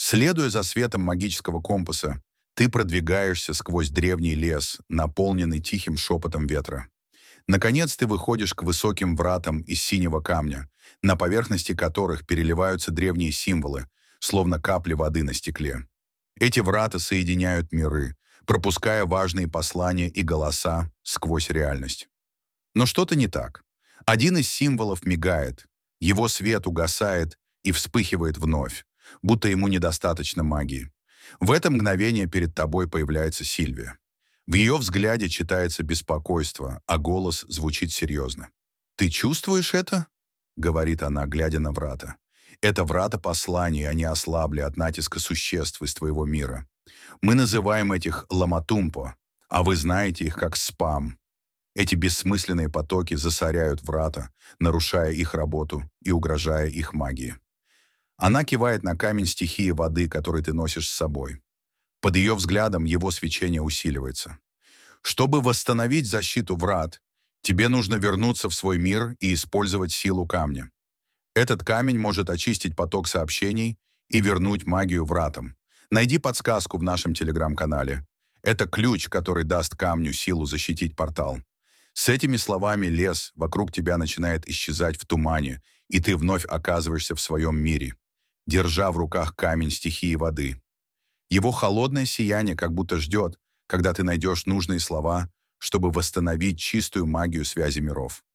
Следуя за светом магического компаса, ты продвигаешься сквозь древний лес, наполненный тихим шепотом ветра. Наконец ты выходишь к высоким вратам из синего камня, на поверхности которых переливаются древние символы, словно капли воды на стекле. Эти врата соединяют миры, пропуская важные послания и голоса сквозь реальность. Но что-то не так. Один из символов мигает, его свет угасает и вспыхивает вновь, будто ему недостаточно магии. В это мгновение перед тобой появляется Сильвия. В ее взгляде читается беспокойство, а голос звучит серьезно. «Ты чувствуешь это?» — говорит она, глядя на врата. «Это врата посланий, они ослабли от натиска существ из твоего мира. Мы называем этих ламатумпо, а вы знаете их как спам. Эти бессмысленные потоки засоряют врата, нарушая их работу и угрожая их магии». Она кивает на камень стихии воды, который ты носишь с собой. Под ее взглядом его свечение усиливается. Чтобы восстановить защиту врат, тебе нужно вернуться в свой мир и использовать силу камня. Этот камень может очистить поток сообщений и вернуть магию вратам. Найди подсказку в нашем телеграм-канале. Это ключ, который даст камню силу защитить портал. С этими словами лес вокруг тебя начинает исчезать в тумане, и ты вновь оказываешься в своем мире, держа в руках камень стихии воды. Его холодное сияние как будто ждет, когда ты найдешь нужные слова, чтобы восстановить чистую магию связи миров.